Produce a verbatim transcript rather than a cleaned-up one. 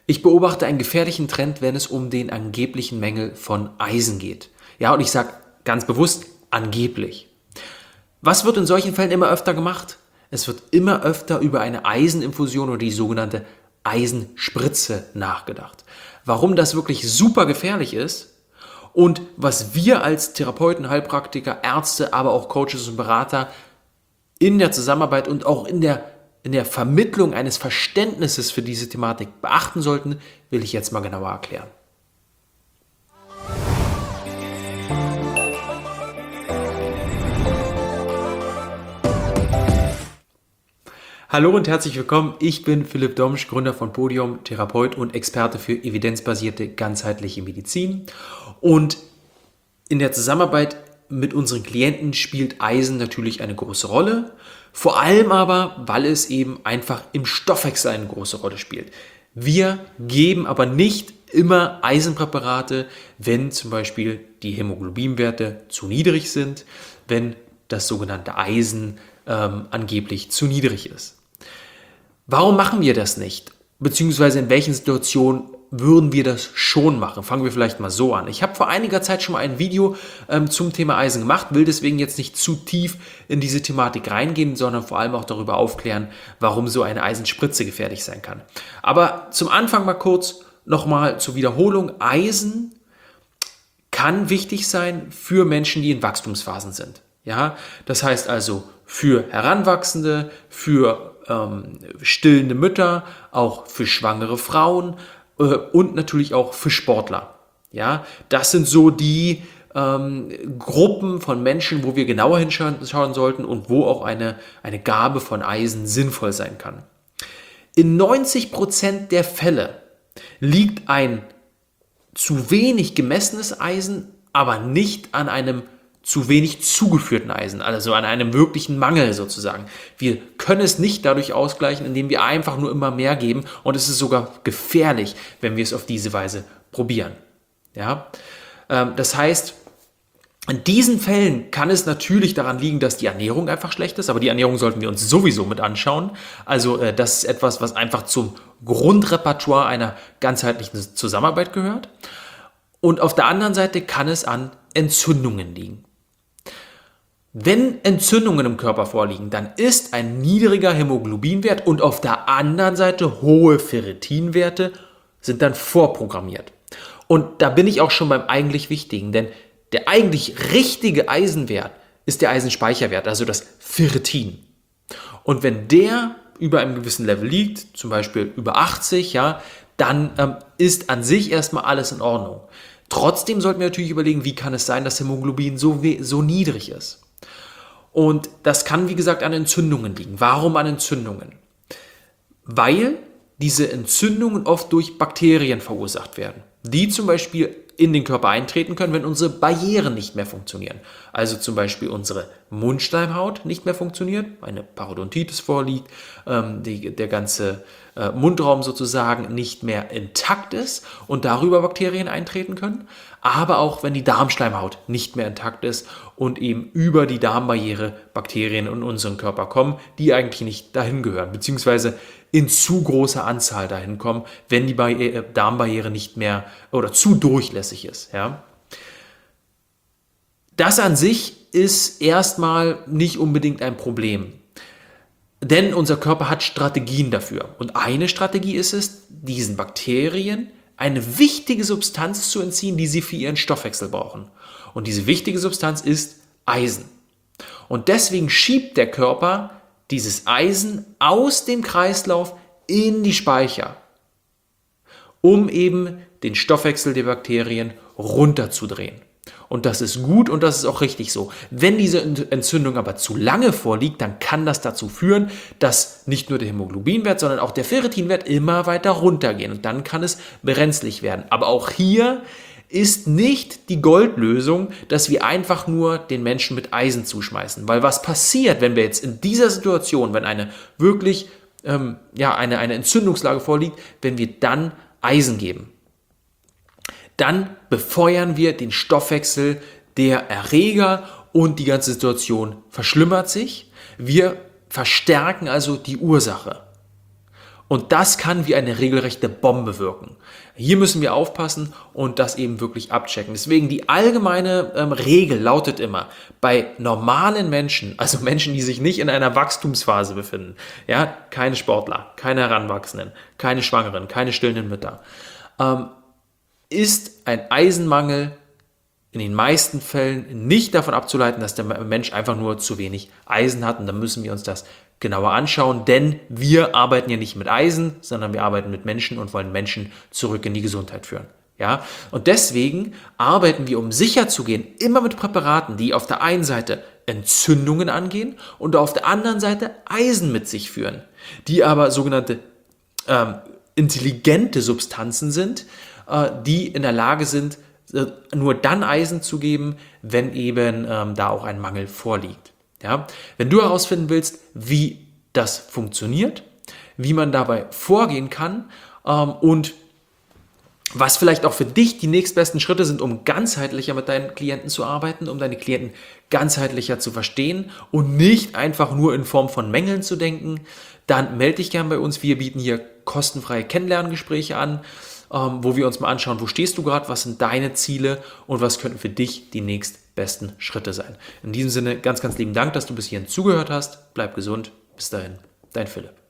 Ich beobachte einen gefährlichen Trend, wenn es um den angeblichen Mängel von Eisen geht. Ja, und ich sage ganz bewusst angeblich. Was wird in solchen Fällen immer öfter gemacht? Es wird immer öfter über eine Eiseninfusion oder die sogenannte Eisenspritze nachgedacht. Warum das wirklich super gefährlich ist und was wir als Therapeuten, Heilpraktiker, Ärzte, aber auch Coaches und Berater in der Zusammenarbeit und auch in der, in der Vermittlung eines Verständnisses für diese Thematik beachten sollten, will ich jetzt mal genauer erklären. Hallo und herzlich willkommen, ich bin Philipp Domsch, Gründer von Podium, Therapeut und Experte für evidenzbasierte ganzheitliche Medizin. Und in der Zusammenarbeit mit unseren Klienten spielt Eisen natürlich eine große Rolle, vor allem aber, weil es eben einfach im Stoffwechsel eine große Rolle spielt. Wir geben aber nicht immer Eisenpräparate, wenn zum Beispiel die Hämoglobinwerte zu niedrig sind, wenn das sogenannte Eisen ähm, angeblich zu niedrig ist. Warum machen wir das nicht? Beziehungsweise in welchen Situationen würden wir das schon machen? Fangen wir vielleicht mal so an. Ich habe vor einiger Zeit schon mal ein Video ähm, zum Thema Eisen gemacht, will deswegen jetzt nicht zu tief in diese Thematik reingehen, sondern vor allem auch darüber aufklären, warum so eine Eisenspritze gefährlich sein kann. Aber zum Anfang mal kurz nochmal zur Wiederholung. Eisen kann wichtig sein für Menschen, die in Wachstumsphasen sind. Ja, das heißt also für Heranwachsende, für ähm, stillende Mütter, auch für schwangere Frauen äh, und natürlich auch für Sportler. Ja, das sind so die ähm, Gruppen von Menschen, wo wir genauer hinschauen schauen sollten und wo auch eine, eine Gabe von Eisen sinnvoll sein kann. In neunzig Prozent der Fälle liegt ein zu wenig gemessenes Eisen, aber nicht an einem zu wenig zugeführten Eisen, also an einem wirklichen Mangel sozusagen. Wir können es nicht dadurch ausgleichen, indem wir einfach nur immer mehr geben, und es ist sogar gefährlich, wenn wir es auf diese Weise probieren. Ja? Das heißt, in diesen Fällen kann es natürlich daran liegen, dass die Ernährung einfach schlecht ist, aber die Ernährung sollten wir uns sowieso mit anschauen. Also das ist etwas, was einfach zum Grundrepertoire einer ganzheitlichen Zusammenarbeit gehört. Und auf der anderen Seite kann es an Entzündungen liegen. Wenn Entzündungen im Körper vorliegen, dann ist ein niedriger Hämoglobinwert und auf der anderen Seite hohe Ferritinwerte sind dann vorprogrammiert. Und da bin ich auch schon beim eigentlich Wichtigen, denn der eigentlich richtige Eisenwert ist der Eisenspeicherwert, also das Ferritin. Und wenn der über einem gewissen Level liegt, zum Beispiel über achtzig, ja, dann ähm, ist an sich erstmal alles in Ordnung. Trotzdem sollten wir natürlich überlegen, wie kann es sein, dass Hämoglobin so, so niedrig ist. Und das kann, wie gesagt, an Entzündungen liegen. Warum an Entzündungen? Weil diese Entzündungen oft durch Bakterien verursacht werden, die zum Beispiel in den Körper eintreten können, wenn unsere Barrieren nicht mehr funktionieren. Also zum Beispiel unsere Mundschleimhaut nicht mehr funktioniert, eine Parodontitis vorliegt, ähm, die, der ganze äh, Mundraum sozusagen nicht mehr intakt ist und darüber Bakterien eintreten können. Aber auch wenn die Darmschleimhaut nicht mehr intakt ist und eben über die Darmbarriere Bakterien in unseren Körper kommen, die eigentlich nicht dahin gehören, beziehungsweise in zu großer Anzahl dahin kommen, wenn die Barriere, Darmbarriere nicht mehr oder zu durchlässig ist. Ja. Das an sich ist erstmal nicht unbedingt ein Problem, denn unser Körper hat Strategien dafür. Und eine Strategie ist es, diesen Bakterien eine wichtige Substanz zu entziehen, die sie für ihren Stoffwechsel brauchen. Und diese wichtige Substanz ist Eisen. Und deswegen schiebt der Körper dieses Eisen aus dem Kreislauf in die Speicher, um eben den Stoffwechsel der Bakterien runterzudrehen. Und das ist gut und das ist auch richtig so. Wenn diese Entzündung aber zu lange vorliegt, dann kann das dazu führen, dass nicht nur der Hämoglobinwert, sondern auch der Ferritinwert immer weiter runtergehen. Und dann kann es brenzlig werden. Aber auch hier ist nicht die Goldlösung, dass wir einfach nur den Menschen mit Eisen zuschmeißen. Weil was passiert, wenn wir jetzt in dieser Situation, wenn eine wirklich ähm, ja, eine, eine Entzündungslage vorliegt, wenn wir dann Eisen geben? Dann befeuern wir den Stoffwechsel der Erreger und die ganze Situation verschlimmert sich. Wir verstärken also die Ursache. Und das kann wie eine regelrechte Bombe wirken. Hier müssen wir aufpassen und das eben wirklich abchecken. Deswegen die allgemeine ähm, Regel lautet immer, bei normalen Menschen, also Menschen, die sich nicht in einer Wachstumsphase befinden, ja, keine Sportler, keine Heranwachsenden, keine Schwangeren, keine stillenden Mütter, ähm, ist ein Eisenmangel in den meisten Fällen nicht davon abzuleiten, dass der Mensch einfach nur zu wenig Eisen hat. Und dann müssen wir uns das genauer anschauen, denn wir arbeiten ja nicht mit Eisen, sondern wir arbeiten mit Menschen und wollen Menschen zurück in die Gesundheit führen. Ja? Und deswegen arbeiten wir, um sicher zu gehen, immer mit Präparaten, die auf der einen Seite Entzündungen angehen und auf der anderen Seite Eisen mit sich führen, die aber sogenannte ähm, intelligente Substanzen sind, äh, die in der Lage sind, nur dann Eisen zu geben, wenn eben ähm, da auch ein Mangel vorliegt. Ja? Wenn du herausfinden willst, wie das funktioniert, wie man dabei vorgehen kann ähm, und was vielleicht auch für dich die nächstbesten Schritte sind, um ganzheitlicher mit deinen Klienten zu arbeiten, um deine Klienten ganzheitlicher zu verstehen und nicht einfach nur in Form von Mängeln zu denken, dann melde dich gern bei uns. Wir bieten hier kostenfreie Kennenlerngespräche an, ähm, wo wir uns mal anschauen, wo stehst du gerade, was sind deine Ziele und was könnten für dich die nächstbesten Schritte sein. In diesem Sinne ganz, ganz lieben Dank, dass du bis hierhin zugehört hast. Bleib gesund. Bis dahin, dein Philipp.